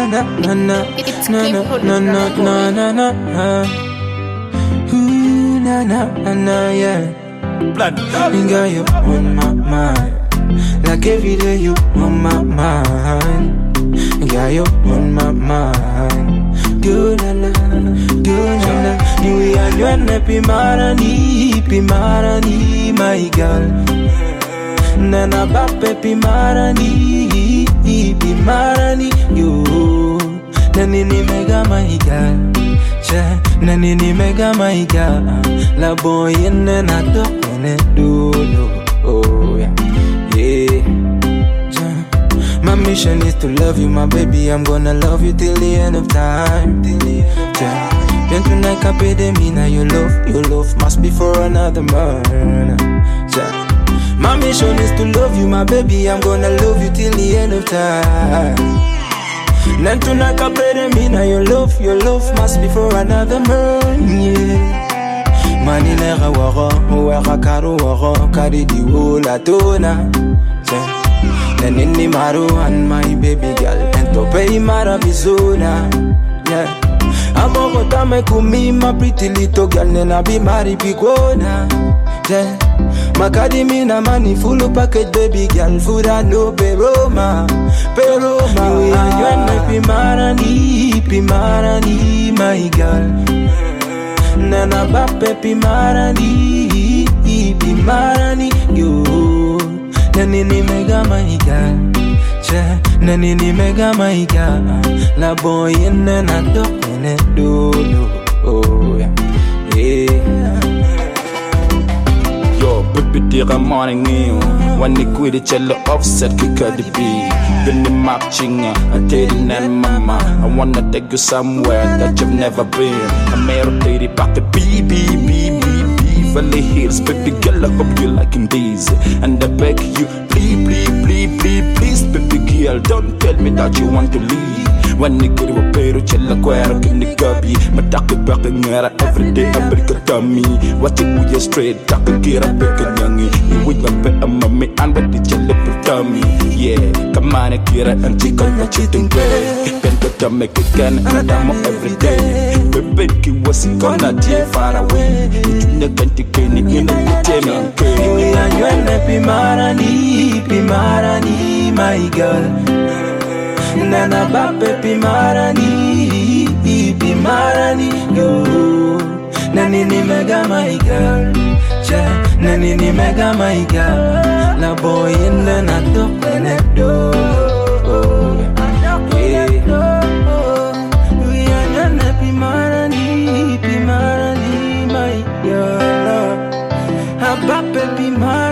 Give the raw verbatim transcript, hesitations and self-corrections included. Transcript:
na na na It's na Clip na na na na na na. Ooh na na na na yeah. Girl, you on my mind. Like every day you on my mind. Girl, you on my mind. Good na na, good na na. You are you and happy marani, pi marani, my girl. Nana bape pi marani, pi marani. You, nanini mega my girl. Che, nanini mega my girl. La boy in na talk and do oh yeah, yeah. My mission is to love you, my baby. I'm gonna love you till the end of time. Till the end of time. Then tonight I pay them in. Now your love, your love must be for another man. My mission is to love you, my baby. I'm gonna love you till the end of time. Then tonight I pay them in. Now your love, your love must be for another man. Yeah. Mani nega wara, wara karu wara, kari di wula tona. And in the maru and my baby girl, and to pay marabizona. Yeah, Abogota me kumi my pretty little girl, and I be married bigona. Yeah, Makadi me na money full of package baby girl, food and no peroma, peroma. You and me pi marani, pi marani, my girl. Nana bape pi marani, pi marani, you. Nanini mega my girl, che, nanini mega my girl. La boy in na talk and do oh yeah, yeah. Yo, baby, dear, morning new. When they quit the cello offset, kick at the beat. Then the marching, I tell you, mama, I wanna take you somewhere that you've never been. I'm married back the B B B B. Valley Hills, baby girl, I hope you liking these. And I beg you, please, please, please, please, please, baby girl, don't tell me that you want to leave. When you get a pair of chella queer, can you copy? My duck back in there every day, I break a dummy. What you do, you straight, duck a gear, I break a youngie. You would not bet a mummy and what did you look for dummy? Yeah, come on, I get it and chicken, but cheating way. Can go to make it again, and I damo every day. Baby, was gonna be far away. You can't take any in the table. You and pi marani, pi marani, my girl. Nana bape pi marani, pi marani, you. Nanini mega my girl, che, nanini mega my girl. La boy in the nato penedo. Bape pi marani.